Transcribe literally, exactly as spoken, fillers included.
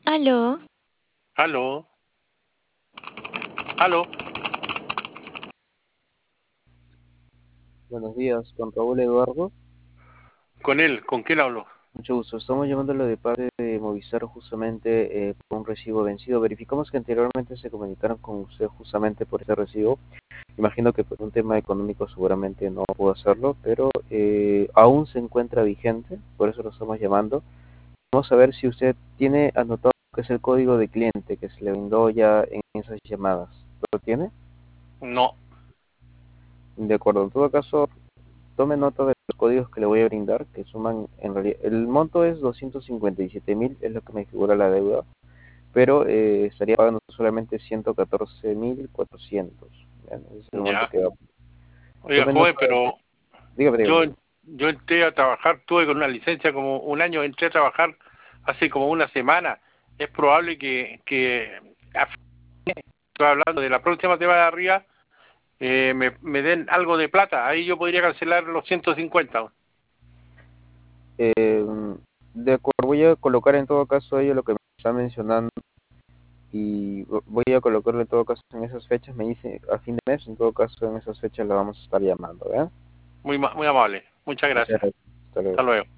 Aló, Aló, aló, Buenos días, con Raúl Eduardo. con él, ¿con quién hablo? Mucho gusto. Estamos llamándolo de parte de Movistar justamente eh, por un recibo vencido. Verificamos que anteriormente se comunicaron con usted justamente por ese recibo. Imagino que por un tema económico seguramente no pudo hacerlo, pero eh, aún se encuentra vigente, por eso lo estamos llamando. Vamos a ver si usted tiene anotado que es el código de cliente que se le brindó ya en esas llamadas. ¿Lo tiene? No, De acuerdo. En todo caso, tome nota de los códigos que le voy a brindar, que suman en realidad, el monto es doscientos cincuenta y siete mil, es lo que me figura la deuda, pero eh, estaría pagando solamente ciento catorce mil cuatrocientos. Ese es el monto ya. que va. Oiga, Tome joven, nota de, pero dígame, yo, dígame. yo entré a trabajar, tuve con una licencia como un año, entré a trabajar hace como una semana. Es probable que, que a fin- estoy hablando de la próxima semana de arriba, eh, me, me den algo de plata. Ahí yo podría cancelar los ciento cincuenta. Eh, de acuerdo, voy a colocar en todo caso ello lo que me está mencionando y vo- voy a colocarlo en todo caso en esas fechas, me dice a fin de mes, en todo caso en esas fechas la vamos a estar llamando, ¿verdad? Muy, ma- muy amable. Muchas Muchas gracias. gracias. Hasta Hasta luego. luego.